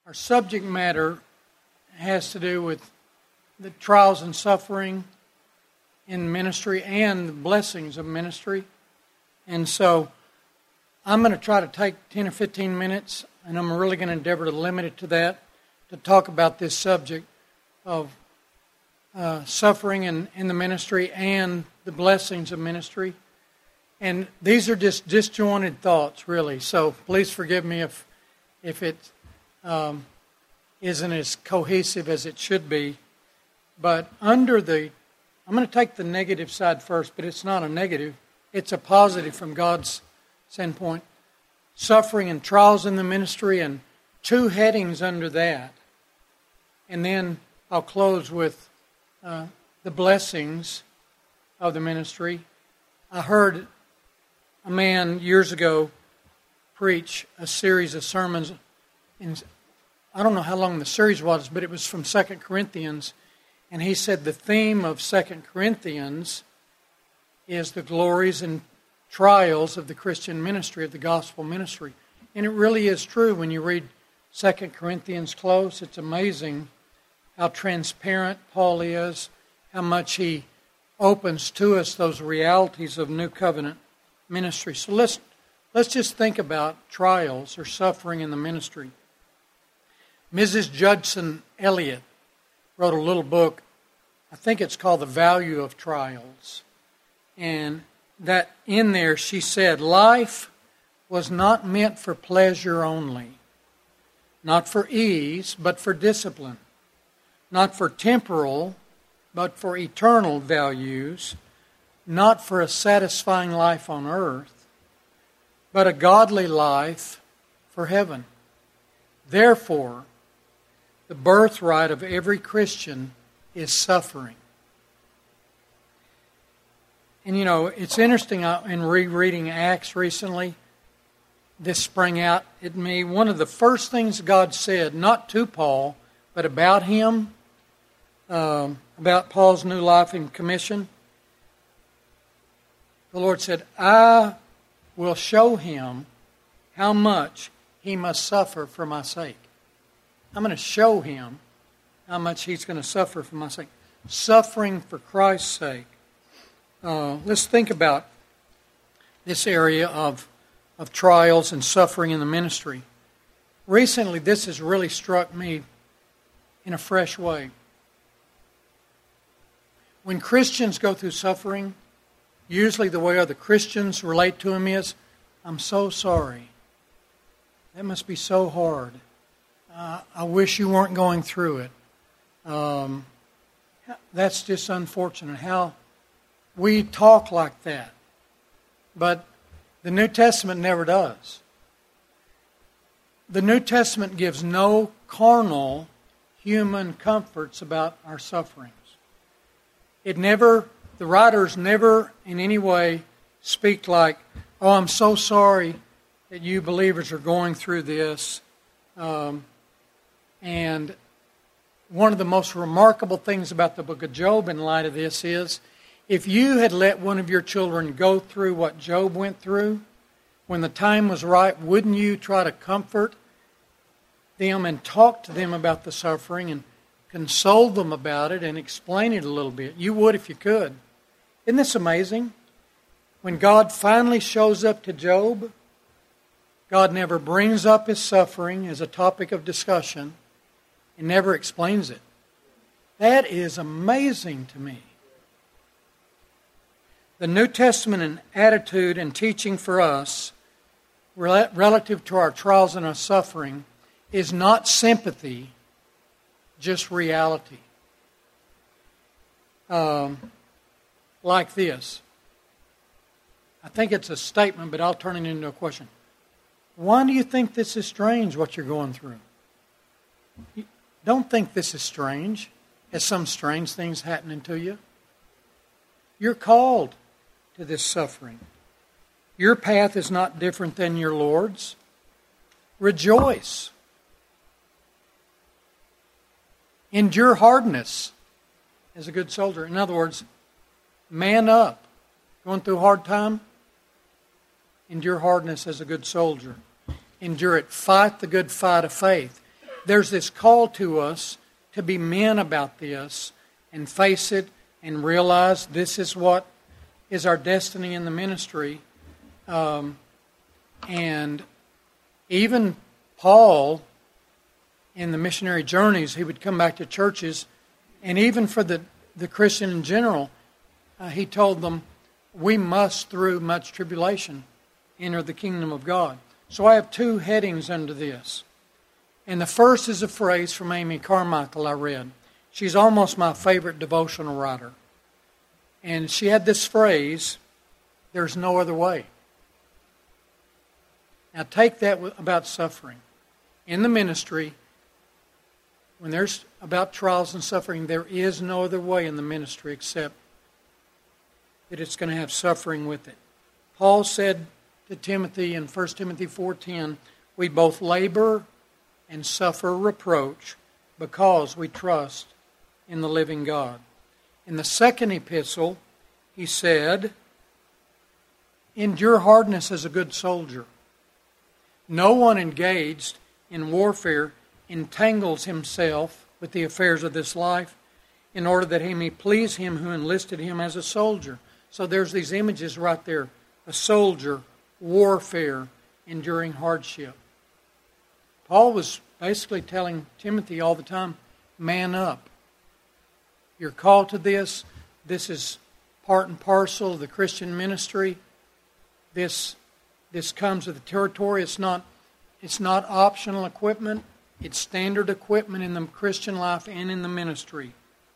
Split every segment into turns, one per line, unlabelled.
Our subject matter has to do with the trials and suffering in ministry and the blessings of ministry. And so I'm going to try to take 10 or 15 minutes, and I'm really going to endeavor to limit it to that, to talk about this subject of suffering in the ministry and the blessings of ministry. And these are just disjointed thoughts, really. So please forgive me if it isn't as cohesive as it should be. But I'm going to take the negative side first, but it's not a negative. It's a positive from God's standpoint. Suffering and trials in the ministry, and two headings under that. And then I'll close with the blessings of the ministry. I heard a man years ago preach a series of sermons. I don't know how long the series was, but it was from 2 Corinthians. And he said the theme of 2 Corinthians is the glories and trials of the Christian ministry, of the gospel ministry. And it really is true when you read 2 Corinthians close. It's amazing how transparent Paul is, how much he opens to us those realities of New Covenant ministry. So let's just think about trials or suffering in the ministry. Mrs. Judson Elliott wrote a little book, I think it's called The Value of Trials. And that in there she said, life was not meant for pleasure only, not for ease, but for discipline, not for temporal, but for eternal values, not for a satisfying life on earth, but a godly life for heaven. Therefore, the birthright of every Christian is suffering. And you know, it's interesting, in rereading Acts recently, this sprang out at me. One of the first things God said, not to Paul, but about him, about Paul's new life and commission, the Lord said, I will show him how much he must suffer for my sake. I'm going to show him how much he's going to suffer for my sake. Suffering for Christ's sake. Let's think about this area of trials and suffering in the ministry. Recently, this has really struck me in a fresh way. When Christians go through suffering, usually the way other Christians relate to him is, I'm so sorry. That must be so hard. I wish you weren't going through it. That's just unfortunate how we talk like that. But the New Testament never does. The New Testament gives no carnal human comforts about our sufferings. The writers never in any way speak like, oh, I'm so sorry that you believers are going through this. And one of the most remarkable things about the book of Job in light of this is, if you had let one of your children go through what Job went through, when the time was right, wouldn't you try to comfort them and talk to them about the suffering and console them about it and explain it a little bit? You would if you could. Isn't this amazing? When God finally shows up to Job, God never brings up his suffering as a topic of discussion and never explains it. That is amazing to me. The New Testament and attitude and teaching for us relative to our trials and our suffering is not sympathy, just reality. Like this. I think it's a statement, but I'll turn it into a question. Why do you think this is strange, what you're going through? Don't think this is strange, as some strange things happening to you. You're called to this suffering. Your path is not different than your Lord's. Rejoice. Endure hardness as a good soldier. In other words, man up. Going through a hard time? Endure hardness as a good soldier. Endure it. Fight the good fight of faith. there's this call to us to be men about this and face it and realize this is what is our destiny in the ministry. And even Paul, in the missionary journeys, he would come back to churches, and even for the Christian in general, he told them, we must, through much tribulation, enter the kingdom of God. So I have two headings under this. And the first is a phrase from Amy Carmichael I read. She's almost my favorite devotional writer. And she had this phrase, there's no other way. Now take that about suffering. In the ministry, when there's about trials and suffering, there is no other way in the ministry except that it's going to have suffering with it. Paul said to Timothy in 1 Timothy 4:10, we both labor and suffer reproach because we trust in the living God. In the second epistle, he said, endure hardness as a good soldier. No one engaged in warfare entangles himself with the affairs of this life in order that he may please him who enlisted him as a soldier. So there's these images right there. A soldier, warfare, enduring hardship. Paul was basically telling Timothy all the time, man up. You're called to this. This is part and parcel of the Christian ministry. This comes with the territory. It's not optional equipment. It's standard equipment in the Christian life and in the ministry.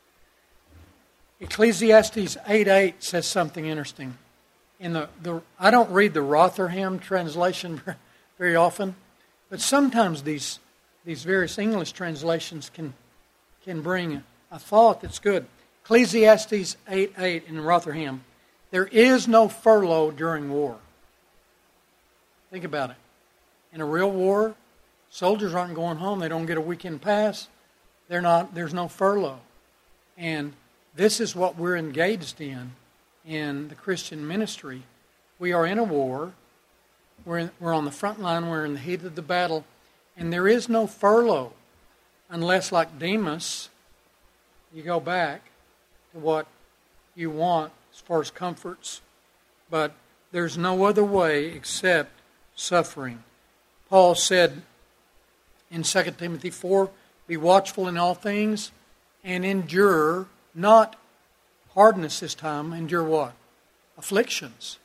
Ecclesiastes 8:8 says something interesting. I don't read the Rotherham translation very often, but sometimes these various English translations can bring a thought that's good. Ecclesiastes 8:8 in Rotherham. There is no furlough during war. Think about it. In a real war, soldiers aren't going home. They don't get a weekend pass. There's no furlough. And this is what we're engaged in the Christian ministry. We are in a war. We're on the front line. We're in the heat of the battle. And there is no furlough unless, like Demas, you go back to what you want as far as comforts. But there's no other way except suffering. Paul said in 2 Timothy 4, be watchful in all things and endure, not hardness this time, endure what? Afflictions.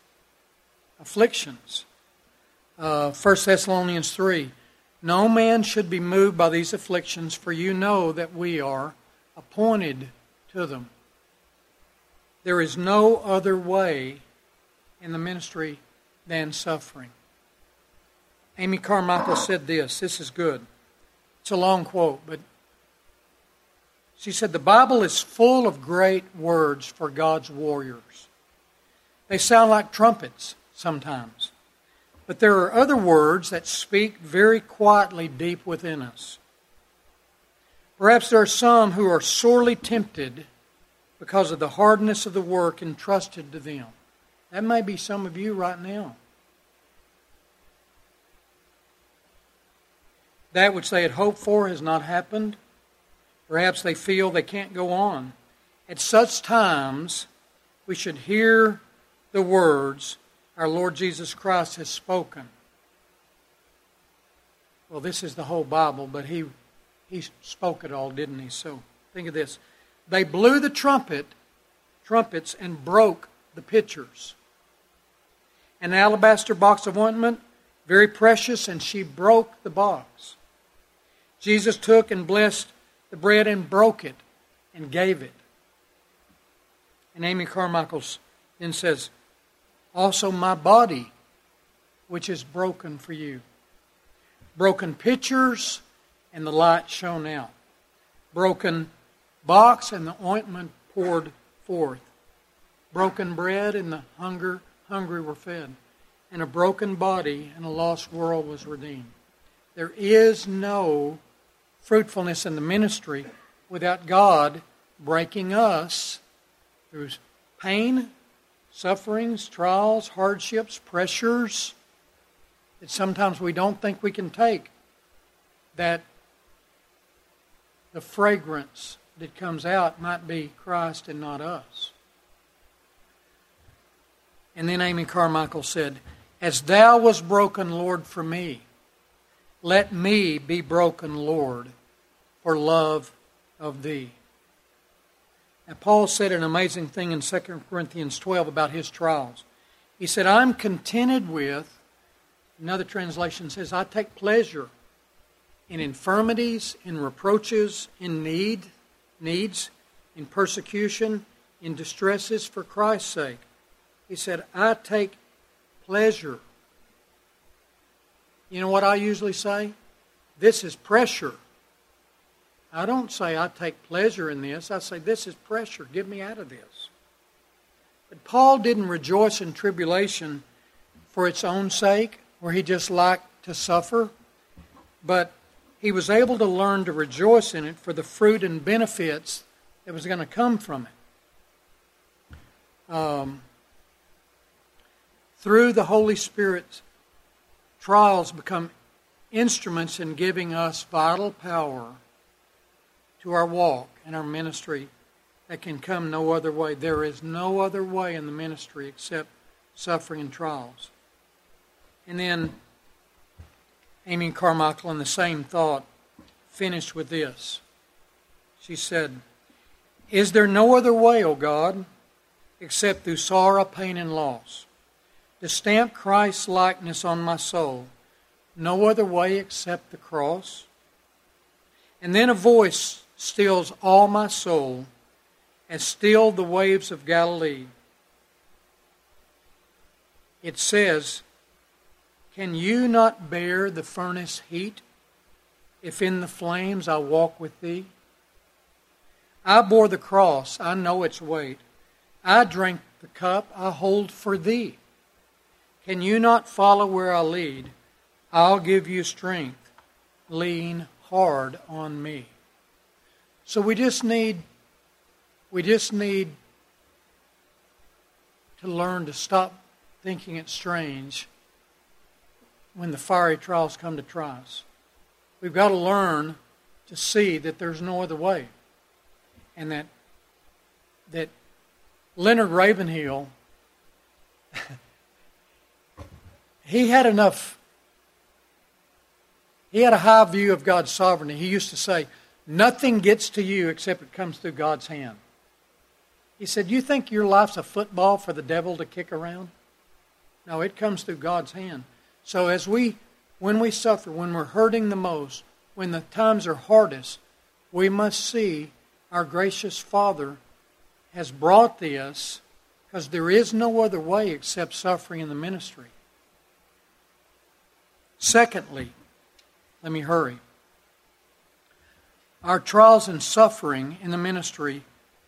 1 Thessalonians 3, no man should be moved by these afflictions, for you know that we are appointed to them. There is no other way in the ministry than suffering. Amy Carmichael said this. This is good. It's a long quote, but she said, the Bible is full of great words for God's warriors. They sound like trumpets sometimes, but there are other words that speak very quietly deep within us. Perhaps there are some who are sorely tempted because of the hardness of the work entrusted to them. That may be some of you right now. That which they had hoped for has not happened. Perhaps they feel they can't go on. At such times, we should hear the words our Lord Jesus Christ has spoken. Well, this is the whole Bible, but He spoke it all, didn't He? So think of this. They blew the trumpets, and broke the pitchers. An alabaster box of ointment, very precious, and she broke the box. Jesus took and blessed the bread and broke it and gave it. And Amy Carmichael then says, also my body, which is broken for you. Broken pitchers, and the light shone out. Broken box, and the ointment poured forth. Broken bread, and the hungry were fed. And a broken body and a lost world was redeemed. There is no fruitfulness in the ministry without God breaking us through pain, sufferings, trials, hardships, pressures that sometimes we don't think we can take. That the fragrance that comes out might be Christ and not us. And then Amy Carmichael said, "As thou was broken, Lord, for me, let me be broken, Lord, for love of thee." Now, Paul said an amazing thing in 2 Corinthians 12 about his trials. He said, "I'm contented with," another translation says, "I take pleasure in infirmities, in reproaches, in needs, in persecution, in distresses for Christ's sake." He said, "I take pleasure." You know what I usually say? This is pressure. I don't say I take pleasure in this. I say this is pressure. Get me out of this. But Paul didn't rejoice in tribulation for its own sake, where he just liked to suffer. But he was able to learn to rejoice in it for the fruit and benefits that was going to come from it. Through the Holy Spirit, trials become instruments in giving us vital power to our walk and our ministry that can come no other way. There is no other way in the ministry except suffering and trials. And then Amy Carmichael, in the same thought, finished with this. She said, "Is there no other way, O God, except through sorrow, pain, and loss, to stamp Christ's likeness on my soul? No other way except the cross?" And then a voice stills all my soul, as stilled the waves of Galilee. It says, "Can you not bear the furnace heat, if in the flames I walk with thee? I bore the cross, I know its weight. I drank the cup I hold for thee. Can you not follow where I lead? I'll give you strength. Lean hard on me." So we just need to learn to stop thinking it's strange when the fiery trials come to try us. We've got to learn to see that there's no other way. And that Leonard Ravenhill, he had a high view of God's sovereignty. He used to say, "Nothing gets to you except it comes through God's hand." He said, "You think your life's a football for the devil to kick around? No, it comes through God's hand." So when we suffer, when we're hurting the most, when the times are hardest, we must see our gracious Father has brought this, because there is no other way except suffering in the ministry. Secondly, let me hurry. Our trials and suffering in the ministry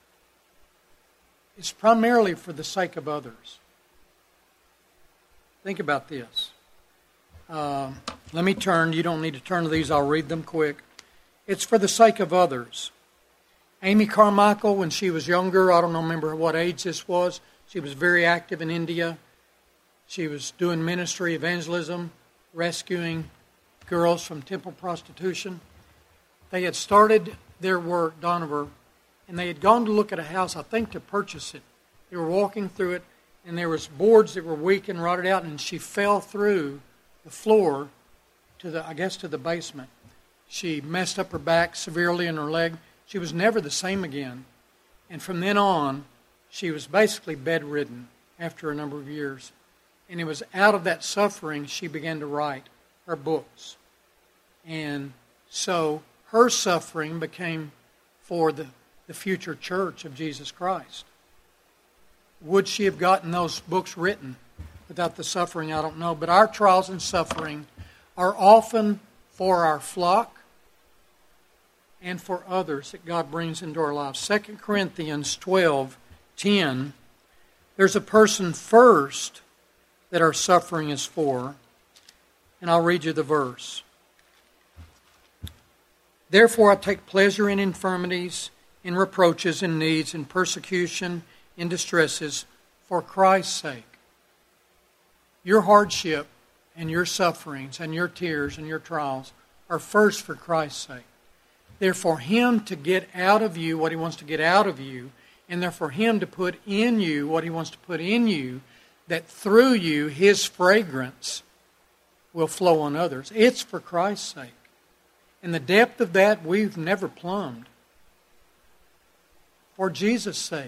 is primarily for the sake of others. Think about this. Let me turn. You don't need to turn to these. I'll read them quick. It's for the sake of others. Amy Carmichael, when she was younger, I don't remember what age this was, she was very active in India. She was doing ministry, evangelism, rescuing girls from temple prostitution. They had started their work, Donover, and they had gone to look at a house, I think, to purchase it. They were walking through it, and there was boards that were weak and rotted out, and she fell through the floor to the basement. She messed up her back severely and her leg. She was never the same again. And from then on, she was basically bedridden after a number of years. And it was out of that suffering she began to write her books. And so her suffering became for the future church of Jesus Christ. Would she have gotten those books written without the suffering? I don't know. But our trials and suffering are often for our flock and for others that God brings into our lives. 2 Corinthians 12:10, there's a person first that our suffering is for. And I'll read you the verse. "Therefore I take pleasure in infirmities, in reproaches, in needs, in persecution, in distresses, for Christ's sake." Your hardship and your sufferings and your tears and your trials are first for Christ's sake. They're for Him to get out of you what He wants to get out of you, and they're for Him to put in you what He wants to put in you, that through you His fragrance will flow on others. It's for Christ's sake. And the depth of that we've never plumbed. For Jesus' sake.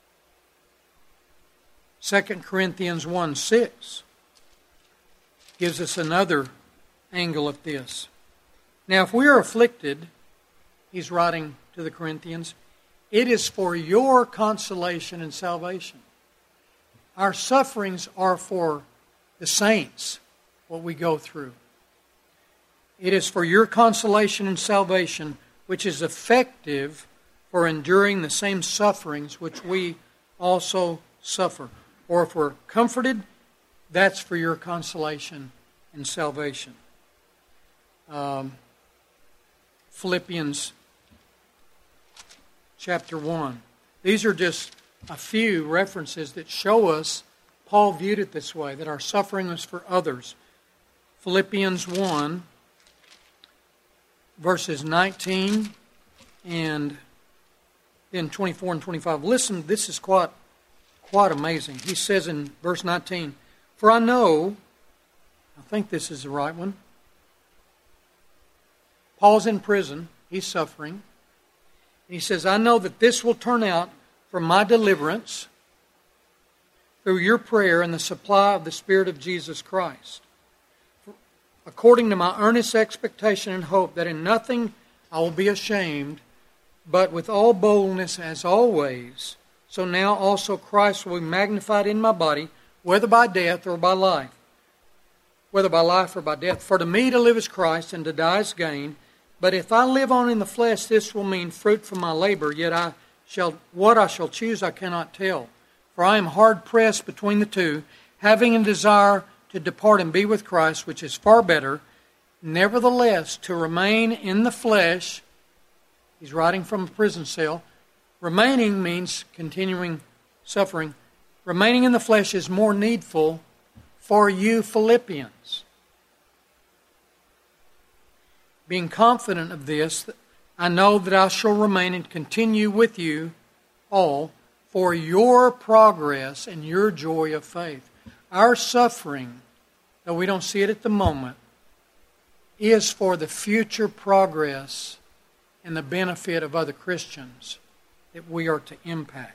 2 Corinthians 1:6 gives us another angle of this. Now, if we are afflicted, he's writing to the Corinthians, it is for your consolation and salvation. Our sufferings are for the saints, what we go through. It is for your consolation and salvation, which is effective for enduring the same sufferings which we also suffer. Or if we're comforted, that's for your consolation and salvation. Philippians chapter 1. These are just a few references that show us Paul viewed it this way, that our suffering was for others. Philippians 1, verses 19 and then 24 and 25. Listen, this is quite amazing. He says in verse 19, for I know, I think this is the right one. Paul's in prison. He's suffering. He says, I know that this will turn out for my deliverance through your prayer and the supply of the Spirit of Jesus Christ, according to my earnest expectation and hope that in nothing I will be ashamed, but with all boldness as always, so now also Christ will be magnified in my body, whether by death or by life. Whether by life or by death. For to me to live is Christ, and to die is gain. But if I live on in the flesh, this will mean fruit from my labor, yet what I shall choose I cannot tell. For I am hard pressed between the two, having a desire to depart and be with Christ, which is far better. Nevertheless, to remain in the flesh, he's writing from a prison cell. Remaining means continuing suffering. Remaining in the flesh is more needful for you Philippians. Being confident of this, I know that I shall remain and continue with you all for your progress and your joy of faith. Our suffering, though we don't see it at the moment, is for the future progress and the benefit of other Christians that we are to impact.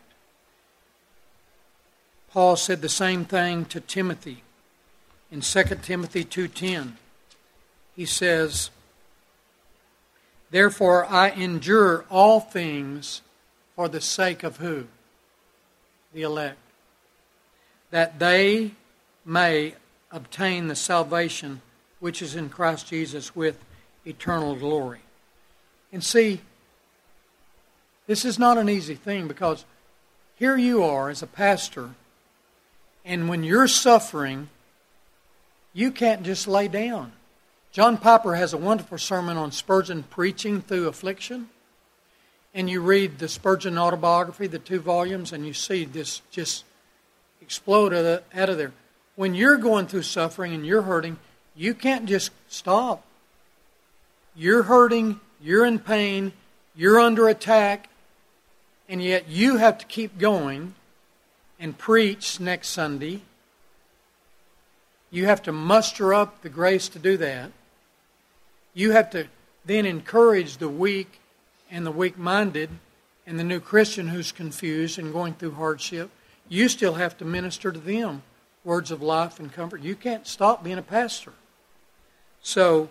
Paul said the same thing to Timothy in 2 Timothy 2:10. He says, therefore I endure all things for the sake of who? The elect. That they may obtain the salvation which is in Christ Jesus with eternal glory. And see, this is not an easy thing, because here you are as a pastor, and when you're suffering, you can't just lay down. John Piper has a wonderful sermon on Spurgeon preaching through affliction. And you read the Spurgeon autobiography, the 2 volumes, and you see this just explode out of there. When you're going through suffering and you're hurting, you can't just stop. You're hurting, you're in pain, you're under attack, and yet you have to keep going and preach next Sunday. You have to muster up the grace to do that. You have to then encourage the weak and the weak-minded and the new Christian who's confused and going through hardship. You still have to minister to them words of life and comfort. You can't stop being a pastor. So,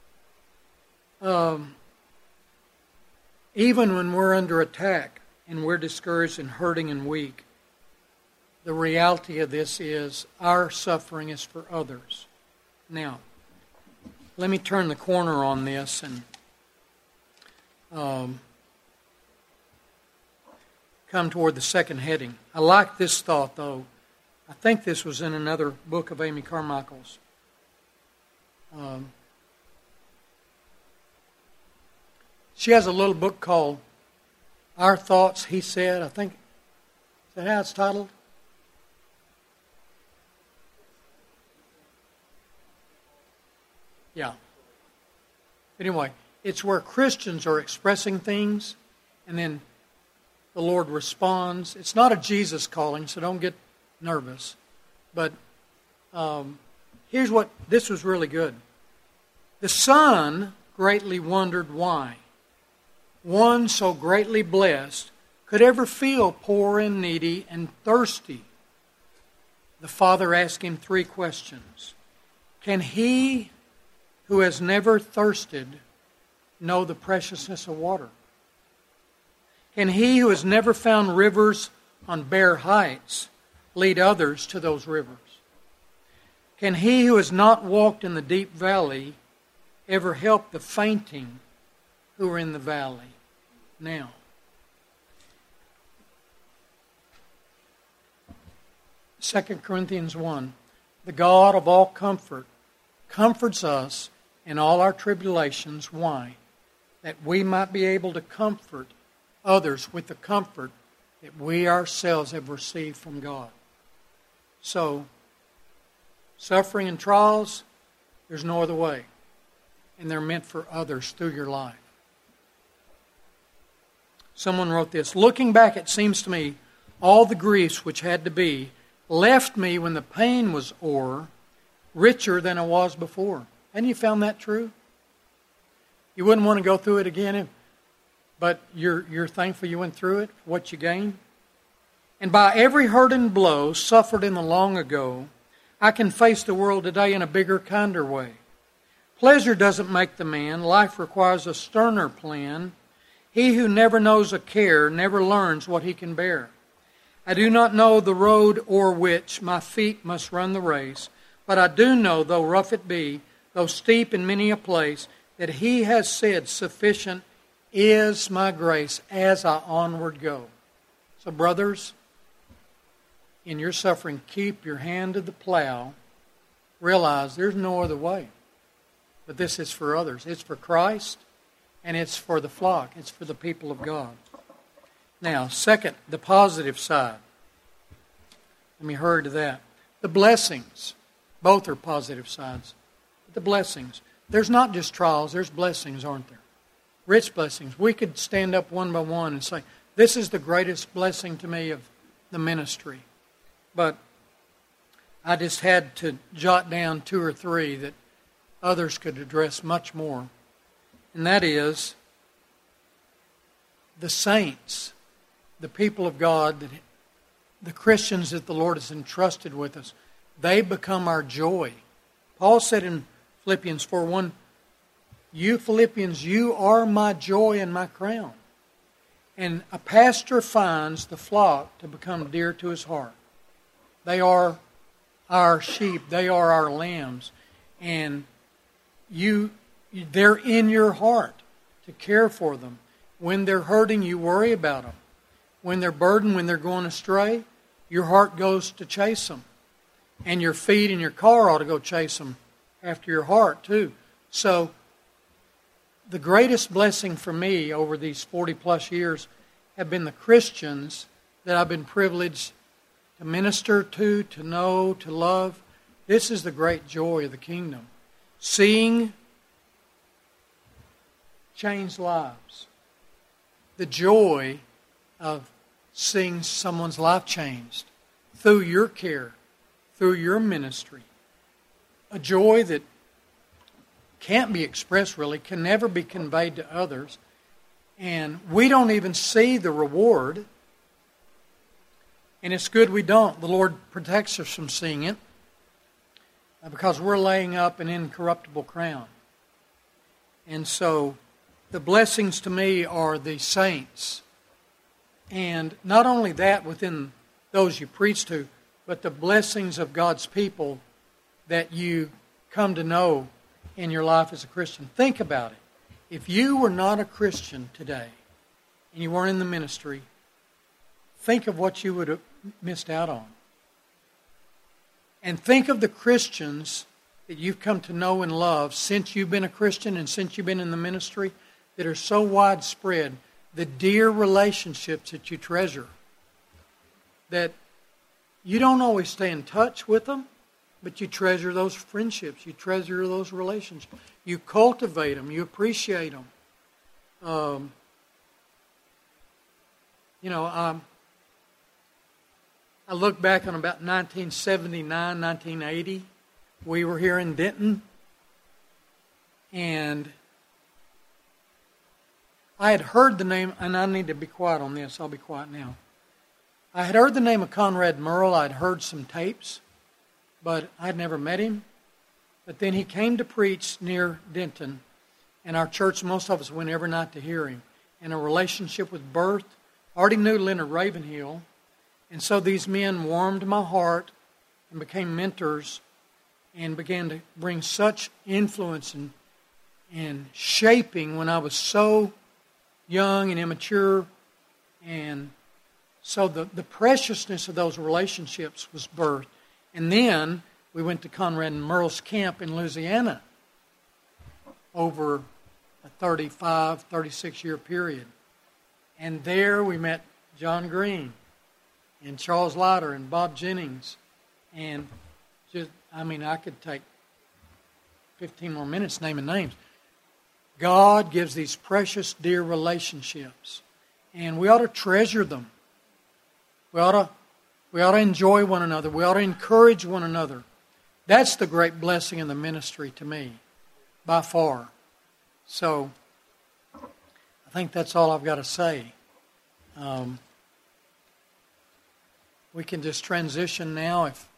even when we're under attack and we're discouraged and hurting and weak, the reality of this is our suffering is for others. Now, let me turn the corner on this and come toward the second heading. I like this thought, though. I think this was in another book of Amy Carmichael's. She has a little book called Our Thoughts, He Said. I think, is that how it's titled? Yeah. Anyway, It's where Christians are expressing things and then the Lord responds. It's not a Jesus calling, so don't get nervous. But this was really good. The Son greatly wondered why one so greatly blessed could ever feel poor and needy and thirsty. The Father asked him 3 questions. Can he who has never thirsted know the preciousness of water? Can he who has never found rivers on bare heights lead others to those rivers? Can he who has not walked in the deep valley ever help the fainting who are in the valley now? Second Corinthians 1, the God of all comfort comforts us in all our tribulations. Why? That we might be able to comfort others with the comfort that we ourselves have received from God. So, suffering and trials, there's no other way. And they're meant for others through your life. Someone wrote this, looking back, it seems to me, all the griefs which had to be left me when the pain was o'er, richer than I was before. Hadn't you found that true? You wouldn't want to go through it again, but you're thankful you went through it, what you gained. And by every hurt and blow suffered in the long ago, I can face the world today in a bigger, kinder way. Pleasure doesn't make the man. Life requires a sterner plan. He who never knows a care never learns what he can bear. I do not know the road o'er which my feet must run the race, but I do know, though rough it be, though steep in many a place, that he has said, sufficient is my grace as I onward go. So brothers, in your suffering, keep your hand to the plow. Realize there's no other way. But this is for others. It's for Christ, and it's for the flock. It's for the people of God. Now, second, the positive side. Let me hurry to that. The blessings. Both are positive sides. But the blessings. There's not just trials. There's blessings, aren't there? Rich blessings. We could stand up one by one and say, this is the greatest blessing to me of the ministry. But I just had to jot down 2 or 3 that others could address much more. And that is the saints, the people of God, the Christians that the Lord has entrusted with us. They become our joy. Paul said in Philippians 4:1, you Philippians, you are my joy and my crown. And a pastor finds the flock to become dear to his heart. They are our sheep. They are our lambs. And they're in your heart to care for them. When they're hurting, you worry about them. When they're burdened, when they're going astray, your heart goes to chase them. And your feet and your car ought to go chase them after your heart too. So the greatest blessing for me over these 40 plus years have been the Christians that I've been privileged to minister to know, to love. This is the great joy of the kingdom. Seeing changed lives. The joy of seeing someone's life changed through your care, through your ministry. A joy that can't be expressed really, can never be conveyed to others. And we don't even see the reward. And it's good we don't. The Lord protects us from seeing it because we're laying up an incorruptible crown. And so the blessings to me are the saints. And not only that within those you preach to, but the blessings of God's people that you come to know in your life as a Christian. Think about it. If you were not a Christian today and you weren't in the ministry, think of what you would have missed out on. And think of the Christians that you've come to know and love since you've been a Christian and since you've been in the ministry that are so widespread, the dear relationships that you treasure, that you don't always stay in touch with them, But you treasure those friendships. You treasure those relationships. You cultivate them. You appreciate them. I look back on about 1979, 1980. We were here in Denton. And I had heard the name, and I need to be quiet on this. I'll be quiet now. I had heard the name of Conrad Merle. I'd heard some tapes, but I'd never met him. But then he came to preach near Denton, and our church, most of us went every night to hear him. And a relationship was birthed. I already knew Leonard Ravenhill, and so these men warmed my heart and became mentors and began to bring such influence and shaping when I was so young and immature. And so the preciousness of those relationships was birthed. And then we went to Conrad and Merle's camp in Louisiana over a 35, 36-year period. And there we met John Green and Charles Leiter and Bob Jennings. And I could take 15 more minutes naming names. God gives these precious, dear relationships. And we ought to treasure them. We ought to enjoy one another. We ought to encourage one another. That's the great blessing in the ministry to me, by far. So, I think that's all I've got to say. We can just transition now if